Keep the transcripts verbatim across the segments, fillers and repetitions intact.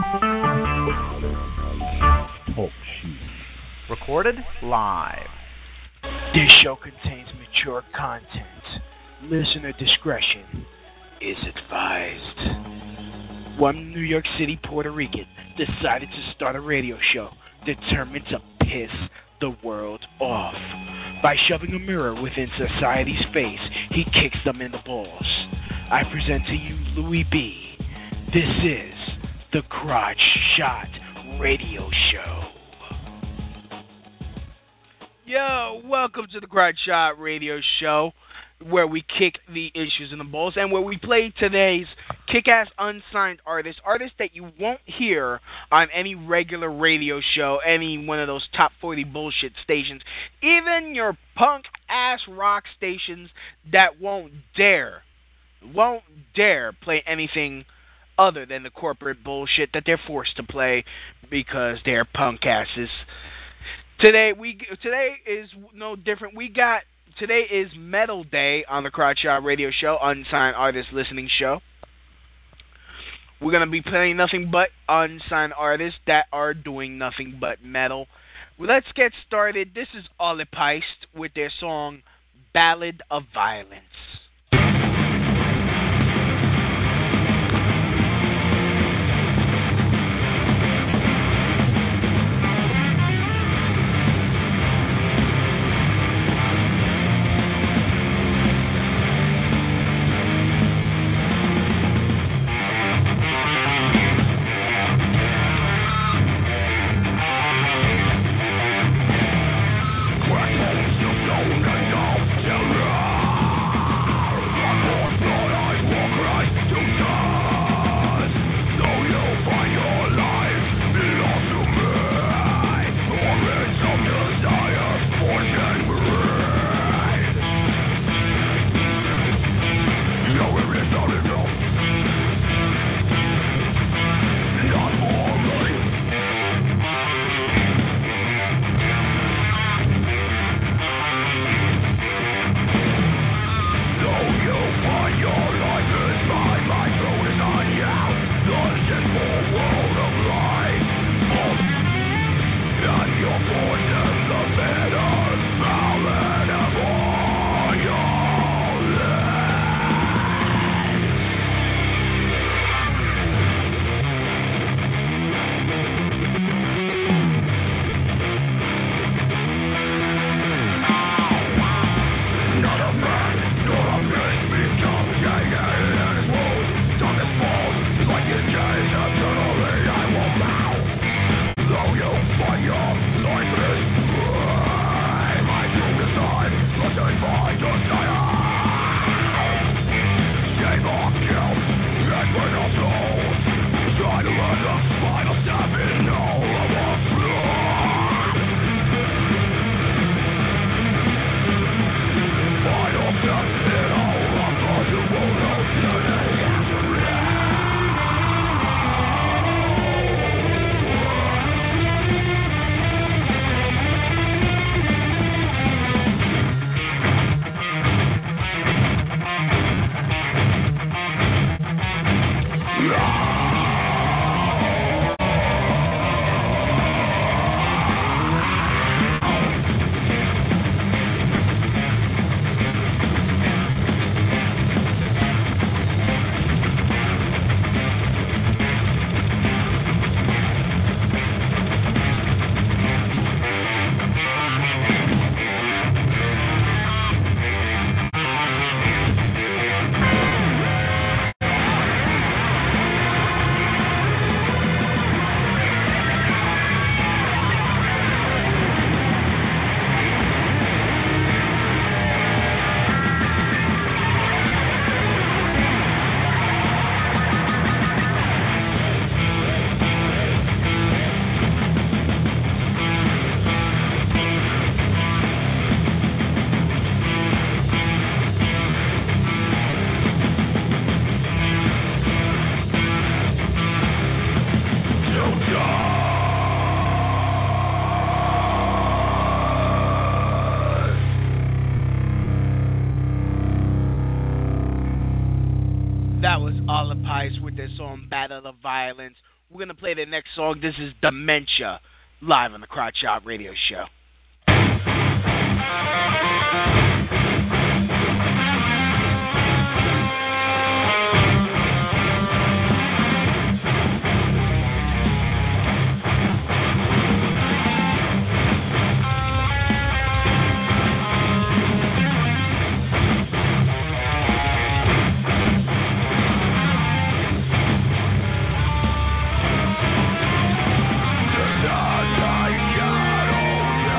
Talk shoes. Recorded live. This show contains mature content. Listener discretion is advised. One New York City Puerto Rican decided to start a radio show determined to piss the world off. By shoving a mirror within society's face, he kicks them in the balls. I present to you Louis B. This is the Crotch Shot Radio Show. Yo, welcome to the Crotch Shot Radio Show, where we kick the issues in the balls and where we play today's kick-ass unsigned artists, artists that you won't hear on any regular radio show, any one of those top forty bullshit stations, even your punk-ass rock stations that won't dare, won't dare play anything other than the corporate bullshit that they're forced to play because they're punk asses. Today we today is no different. We got today is Metal Day on the Crotch Shot Radio Show, unsigned artist listening show. We're gonna be playing nothing but unsigned artists that are doing nothing but metal. Well, let's get started. This is Alle Peist with their song "Ballad of Violence." Alle Peist with their song Battle of Violence. We're going to play the next song. This is Dementia, live on the Crotch Shop Radio Show. I got on you.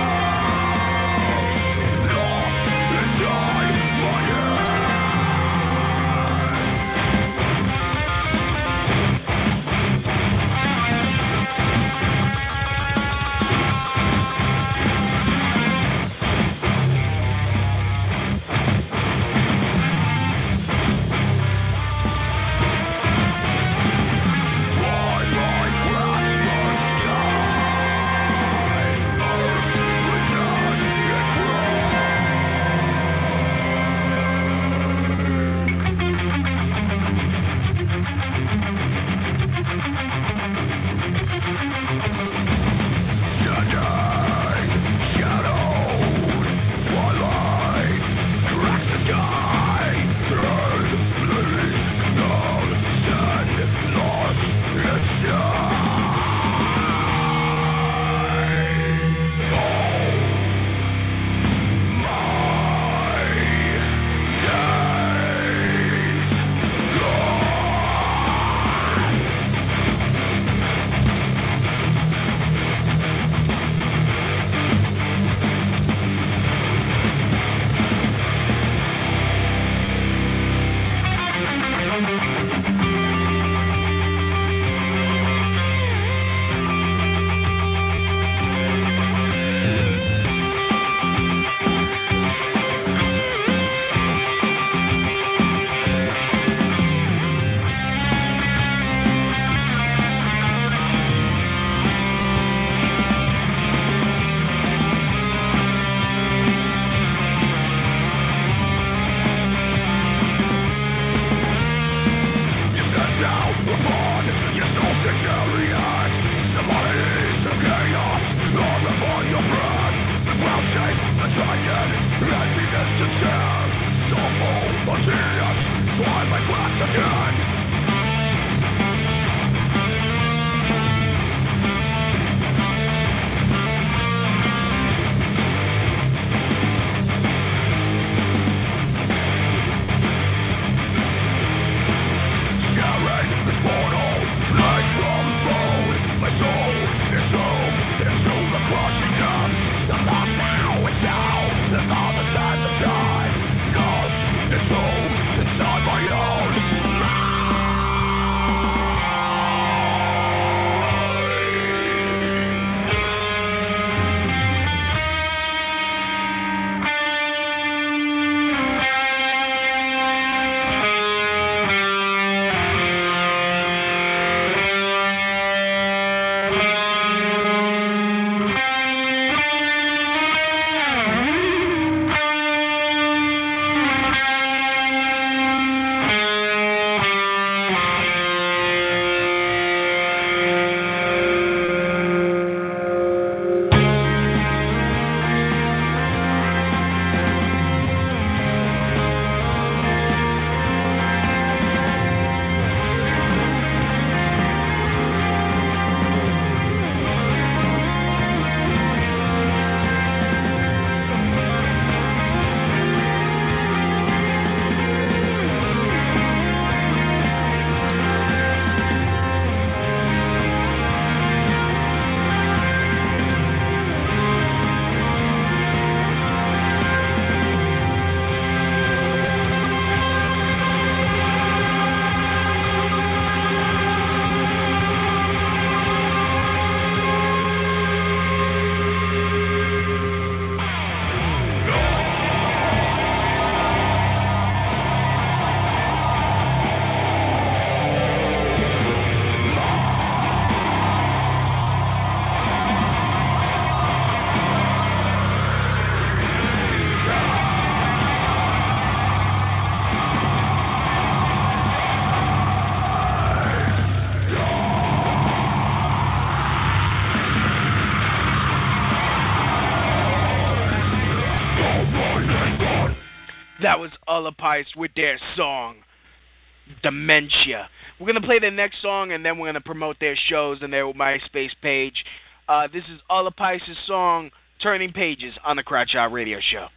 That was Alla Pice with their song, Dementia. We're going to play the next song, and then we're going to promote their shows and their MySpace page. Uh, this is Alla Pice's song, Turning Pages, on the Crack Shot Radio Show.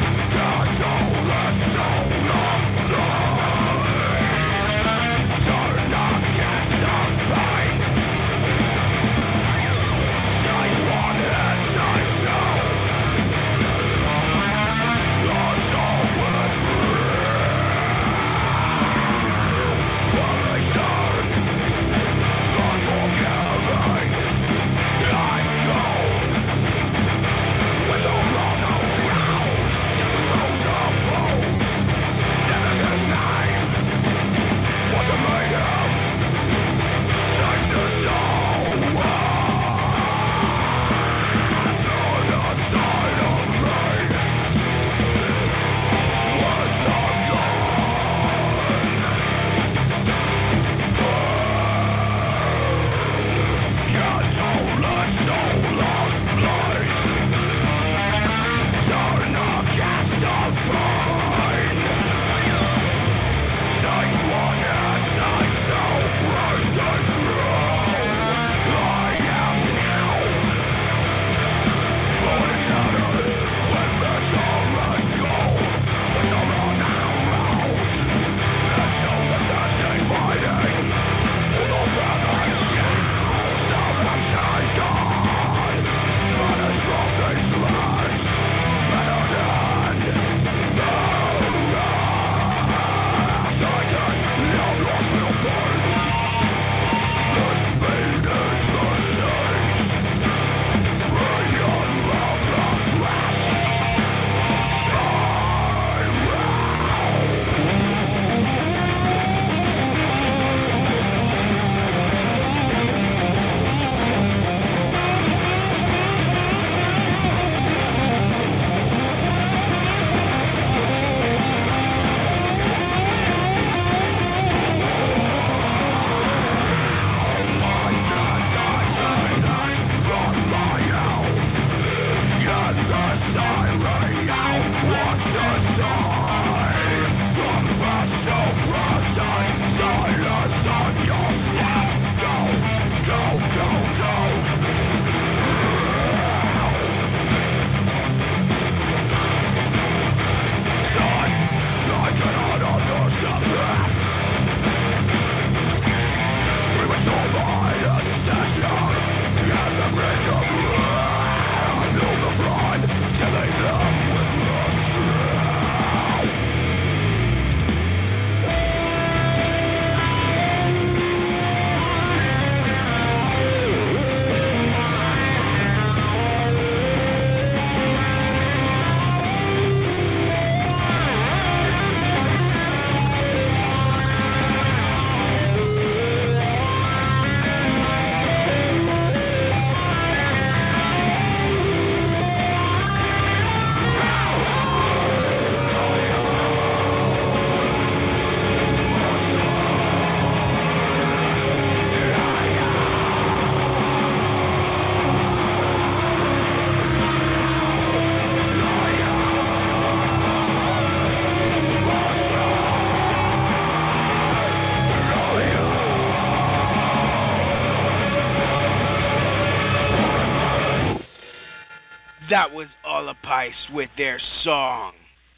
That was Alla Pice with their song,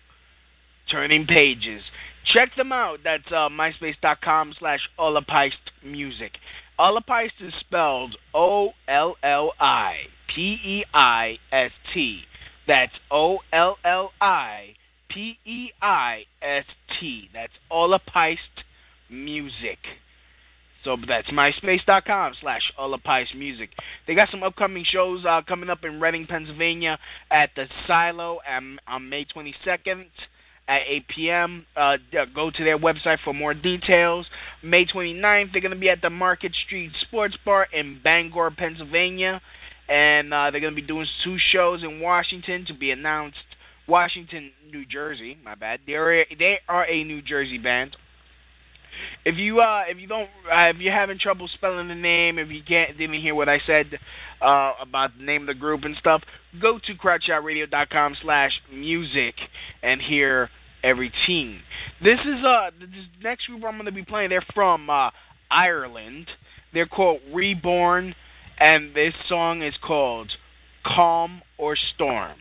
Turning Pages. Check them out. That's uh, myspace.com slash Alla Pice Music. Alla Pice is spelled O L L I P E I S T. That's O L L I P E I S T. That's Alla Pice Music. So that's myspace.com slash Alla Pice Music. They got some upcoming shows uh, coming up in Reading, Pennsylvania at the Silo um, on May twenty-second at eight p.m. Uh, go to their website for more details. May twenty-ninth, they're going to be at the Market Street Sports Bar in Bangor, Pennsylvania. And uh, they're going to be doing two shows in Washington to be announced. Washington, New Jersey, my bad. They're, they are a New Jersey band. If you uh if you don't uh, if you're having trouble spelling the name, if you can't didn't hear what I said uh about the name of the group and stuff, go to crackshotradio.com slash music and hear every teen. This is uh this next group I'm going to be playing. They're from uh, Ireland. They're called Reborn, and this song is called Calm or Storm.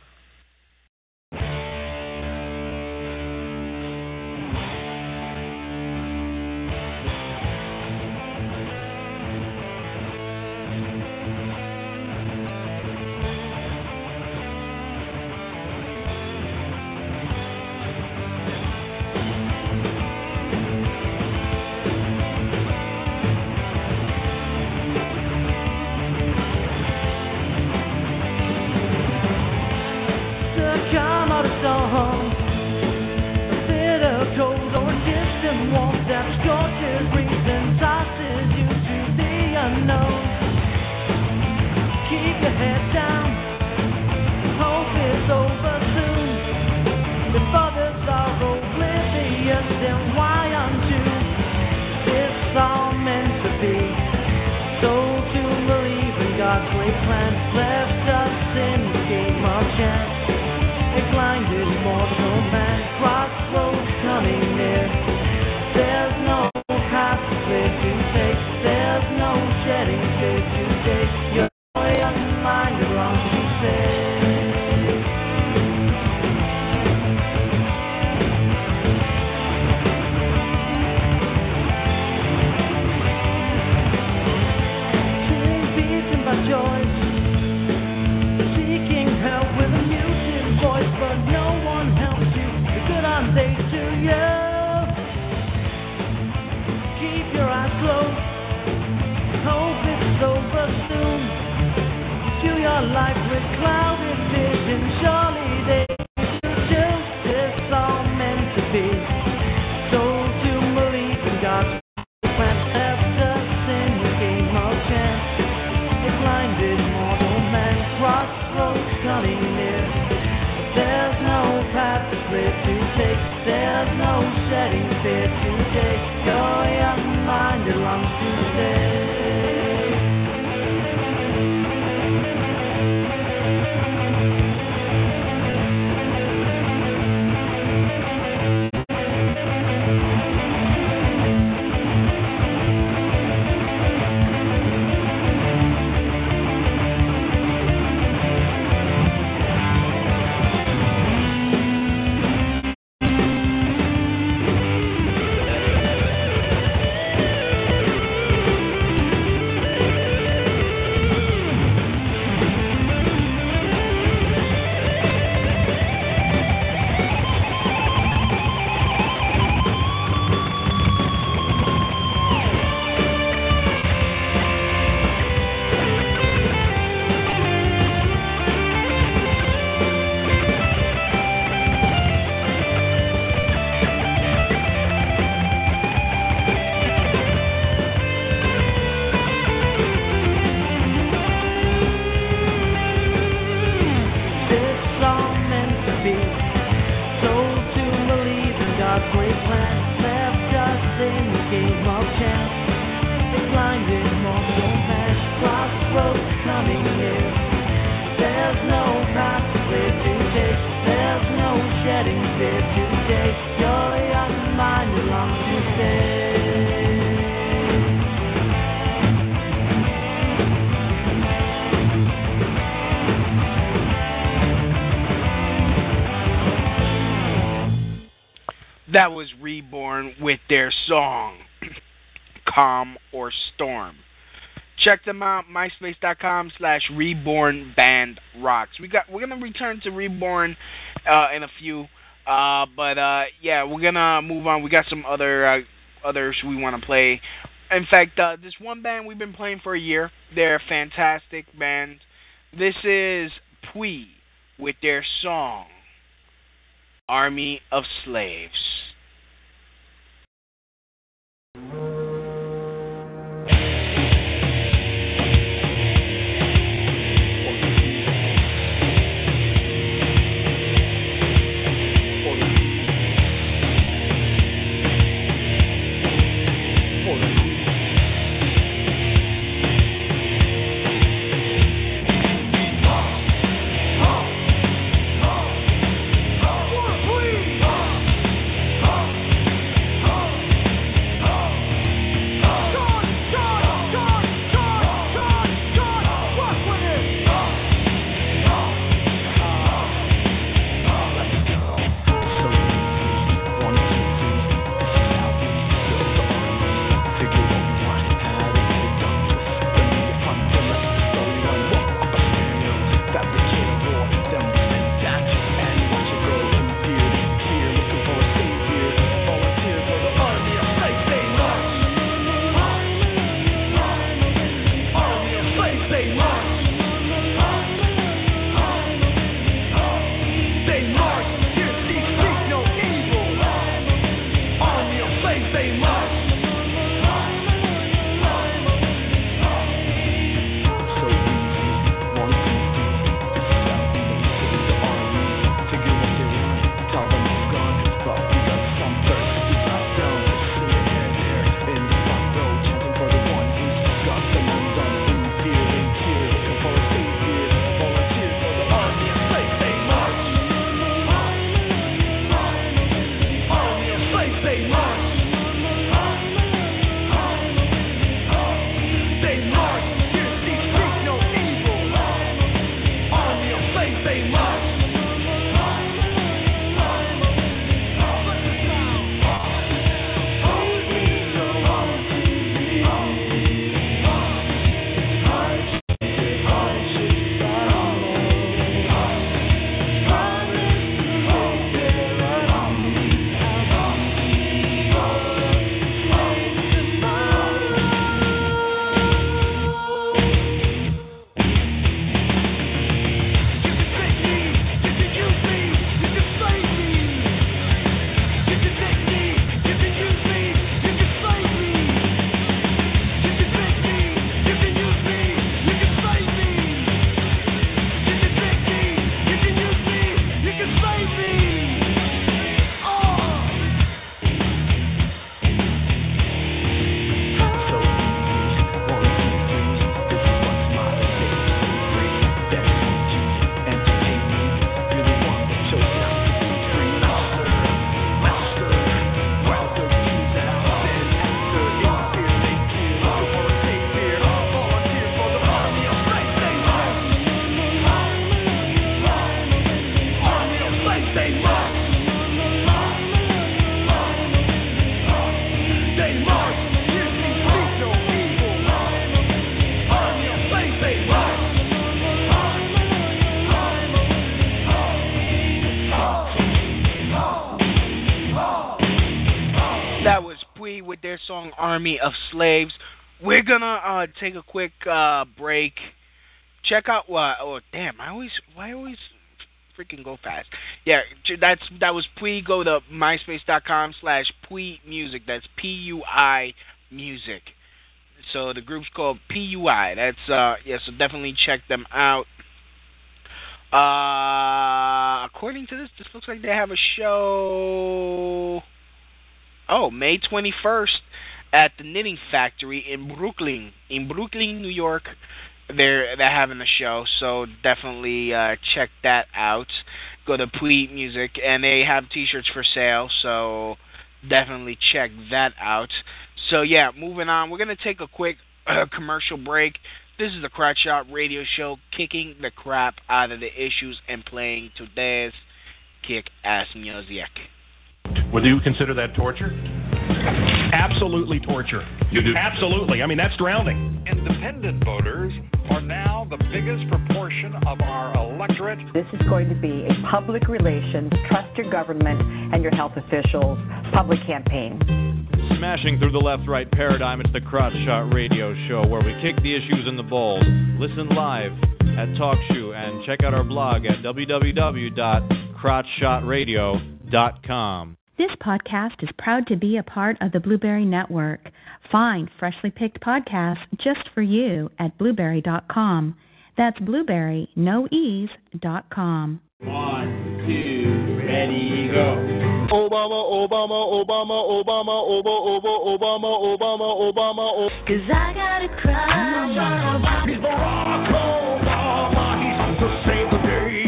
That was Reborn with their song, Calm or Storm. Check them out, myspace.com slash Reborn Band Rocks. We got, we're going to return to Reborn uh, in a few, uh, but uh, yeah, we're going to move on. We got some other uh, others we want to play. In fact, uh, this one band we've been playing for a year. They're a fantastic band. This is Pui with their song, Army of Slaves. Oh! song Army of Slaves. We're gonna uh, take a quick uh, break. Check out what? Uh, oh, damn! I always, why I always freaking go fast? Yeah, that's that was Pui. Go to myspace dot com slash Pui Music. That's P U I Music. So the group's called P U I. That's uh, yeah. So definitely check them out. Uh, according to this, this looks like they have a show. Oh, May twenty-first at the Knitting Factory in Brooklyn, in Brooklyn, New York. They're they're having a show, so definitely uh, check that out. Go to Pui Music, and they have T-shirts for sale, so definitely check that out. So yeah, moving on. We're gonna take a quick uh, commercial break. This is the Crotch Shot Radio Show, kicking the crap out of the issues and playing today's kick-ass music. Would you consider that torture? Absolutely torture. You do? Absolutely. I mean, that's drowning. Independent voters are now the biggest proportion of our electorate. This is going to be a public relations, trust your government and your health officials public campaign. Smashing through the left-right paradigm, it's the Crotch Shot Radio Show, where we kick the issues in the bowls. Listen live at TalkShoe and check out our blog at w w w dot crotch shot radio dot com. This podcast is proud to be a part of the Blueberry Network. Find freshly picked podcasts just for you at blueberry dot com. That's blueberry, no ease, dot com. One, two, ready, go. Obama, Obama, Obama, Obama, Obama, Obama, Obama, Obama, Obama, Obama. Cause I gotta cry. He's Barack Obama, he's out to save the day.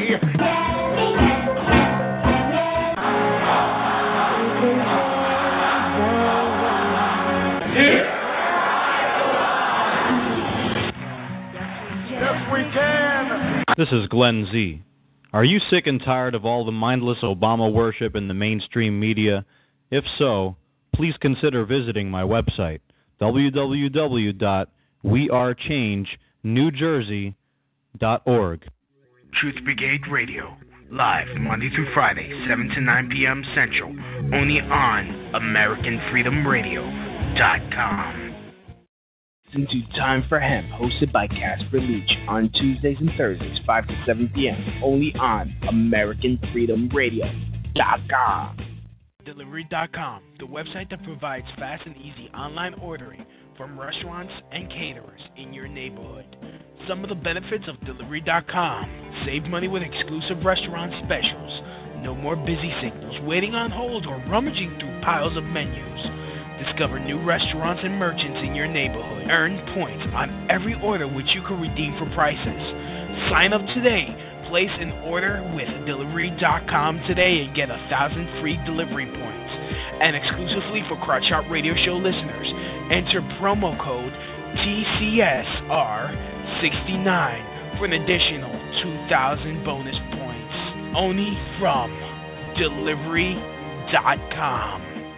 Yes, we can. This is Glenn Z. Are you sick and tired of all the mindless Obama worship in the mainstream media? If so, please consider visiting my website, w w w dot we are change new jersey dot org. Truth Brigade Radio, live Monday through Friday, seven to nine p.m. Central, only on American Freedom Radio dot com. Listen to Time for Hemp, hosted by Casper Leach, on Tuesdays and Thursdays, five to seven p.m., only on American Freedom Radio dot com. Delivery dot com, the website that provides fast and easy online ordering from restaurants and caterers in your neighborhood. Some of the benefits of Delivery dot com: save money with exclusive restaurant specials, no more busy signals, waiting on hold, or rummaging through piles of menus. Discover new restaurants and merchants in your neighborhood. Earn points on every order which you can redeem for prices. Sign up today. Place an order with Delivery dot com today and get a thousand free delivery points. And exclusively for Crotch Shot Radio Show listeners, enter promo code T C S R sixty-nine for an additional two thousand bonus points. Only from Delivery dot com.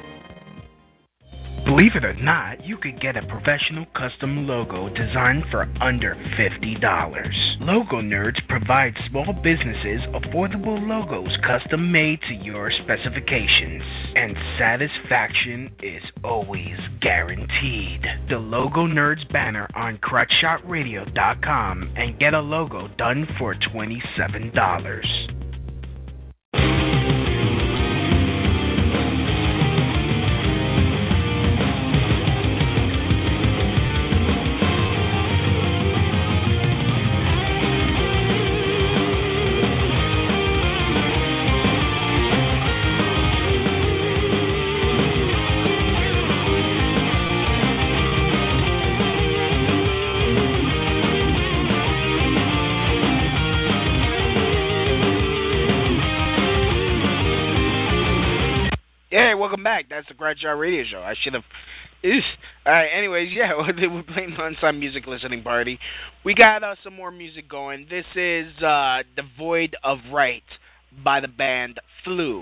Believe it or not, you could get a professional custom logo designed for under fifty dollars. Logo Nerds provides small businesses affordable logos custom made to your specifications. And satisfaction is always guaranteed. The Logo Nerds banner on crotch shot radio dot com and get a logo done for twenty-seven dollars. Welcome back. That's the Crotch Shot Radio Show. I should have. All right. Anyways, yeah, we're playing non-stop music listening party. We got uh, some more music going. This is uh, "Devoid of Right" by the band Flu.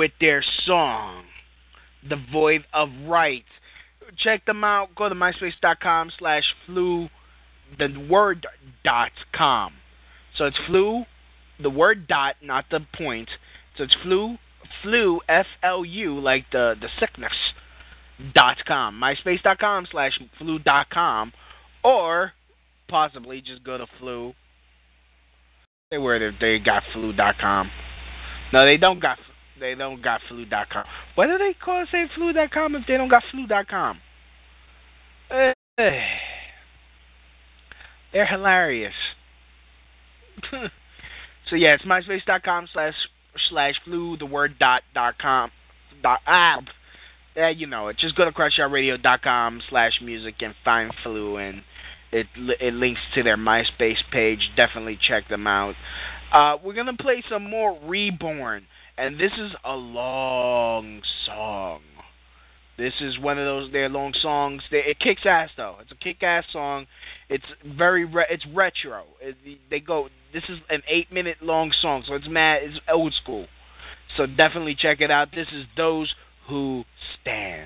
with their song, Devoid of Right. Check them out. Go to myspace.com slash flu, the word dot com. So it's flu, the word dot, not the point. So it's flu, flu, F L U, like the, the sickness, dot com. myspace.com slash flu dot com. Or possibly just go to flu. They were they, they got flu dot com. No, they don't got they don't got flu dot com. Why do they call it say flu dot com if they don't got flu dot com? Eh, eh. They're hilarious. So yeah, it's myspace.com slash slash flu, the word dot dot com dot ah yeah, you know it. Just go to crushoutradio.com slash music and find Flu, and it it links to their MySpace page. Definitely check them out. Uh, we're gonna play some more Reborn, and this is a long song. This is one of those their long songs. They, it kicks ass though. It's a kick-ass song. It's very re- it's retro. It, they go. This is an eight-minute long song, so it's mad. It's old school. So definitely check it out. This is Those Who Stand.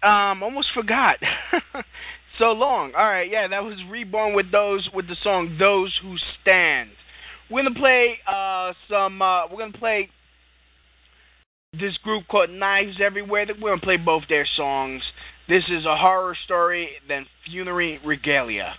Um, almost forgot. So long. All right, yeah, that was Reborn with those with the song "Those Who Stand." We're gonna play uh, some. Uh, we're gonna play this group called Knives Everywhere. We're gonna play both their songs. This is A Horror Story, then Funerary Regalia.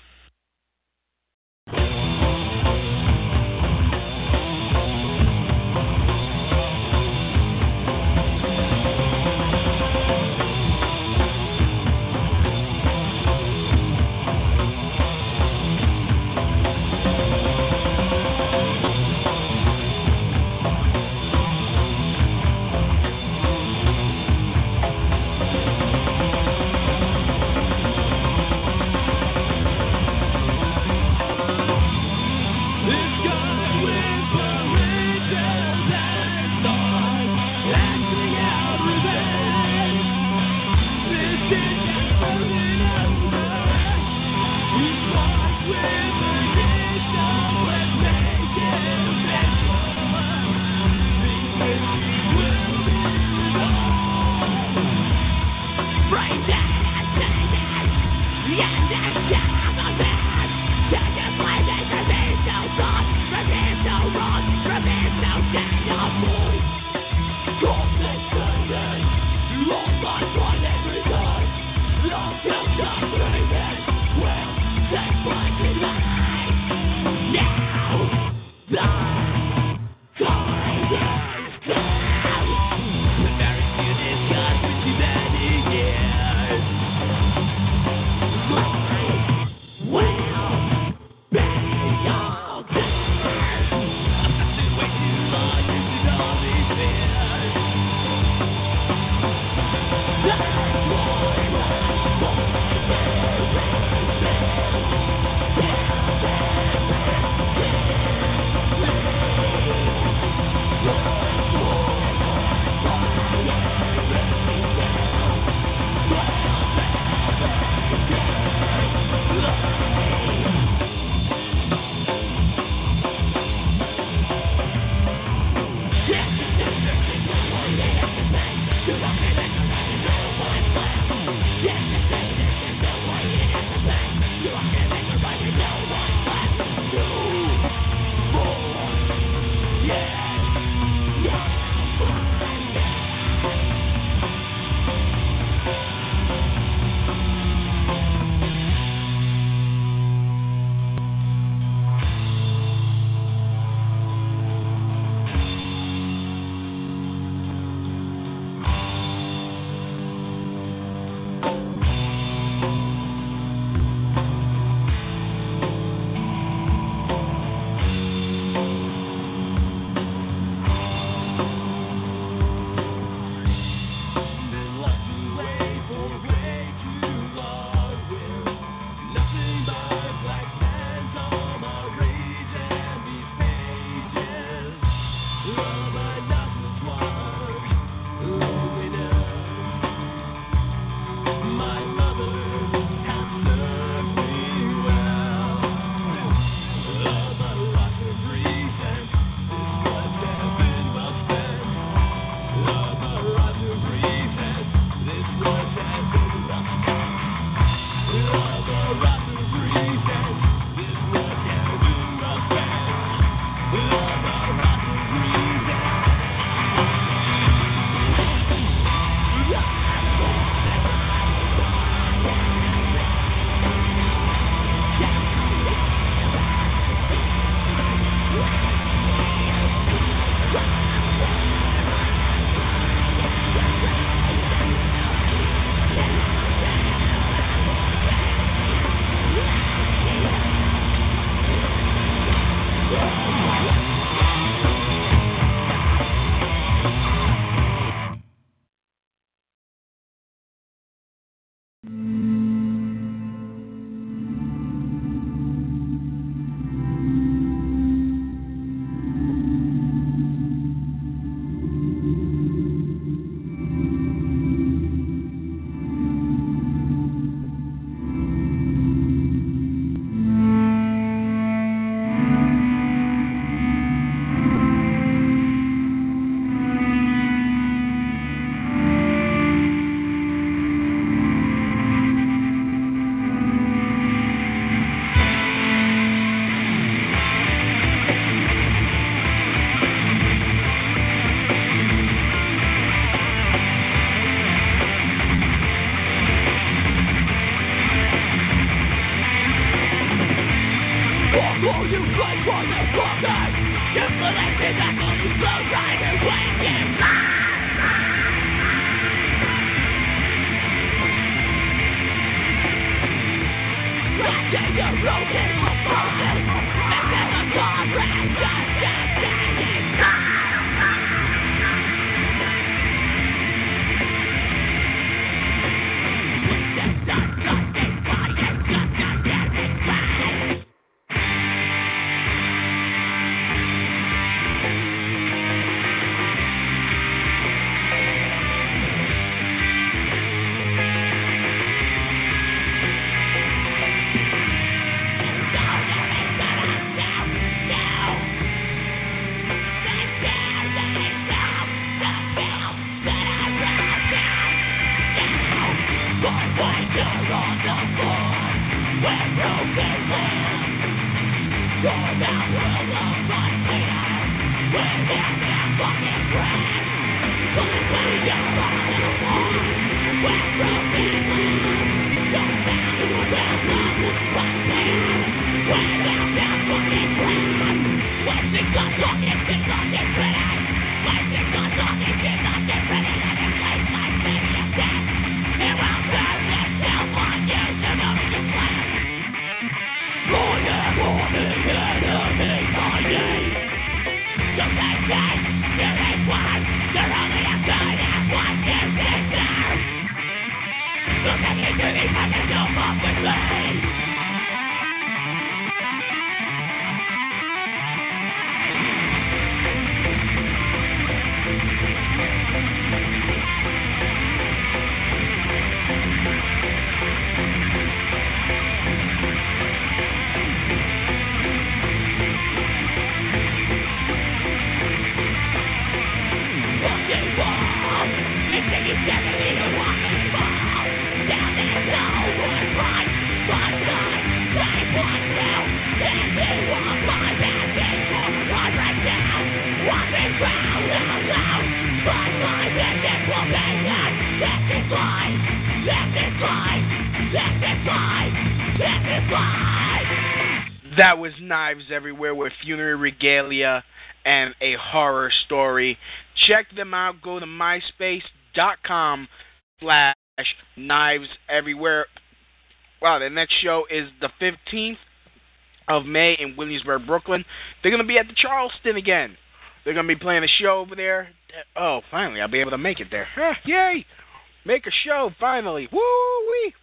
That was Knives Everywhere with Funerary Regalia and a horror story. Check them out. Go to myspace.com slash Knives Everywhere. Wow, the next show is the fifteenth of May in Williamsburg, Brooklyn. They're going to be at the Charleston again. They're going to be playing a show over there. Oh, finally, I'll be able to make it there. Huh, yay! Make a show, finally. Woo-wee!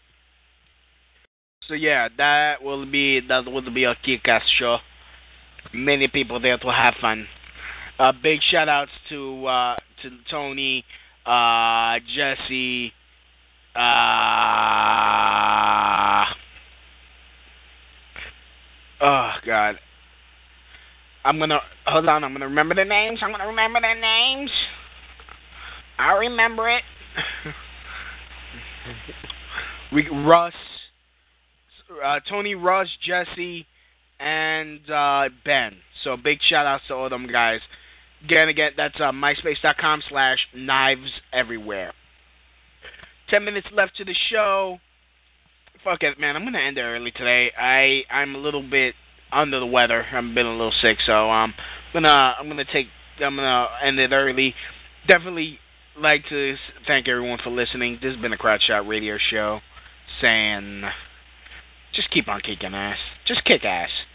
So, yeah, that will be that will be a kick-ass show. Many people there to have fun. Uh, big shout-outs to, uh, to Tony, uh, Jesse, uh... oh, God. I'm going to... Hold on, I'm going to remember the names. I'm going to remember their names. I remember it. we Russ, uh, Tony, Russ, Jesse, and uh, Ben. So big shout outs to all them guys. Again, again, that's uh, myspace.com slash Knives Everywhere. Ten minutes left to the show. Fuck it, man. I'm gonna end it early today. I I'm a little bit under the weather. I've been a little sick, so um, I'm gonna I'm gonna take I'm gonna end it early. Definitely like to thank everyone for listening. This has been a Crowd Shot Radio Show, saying just keep on kicking ass. Just kick ass.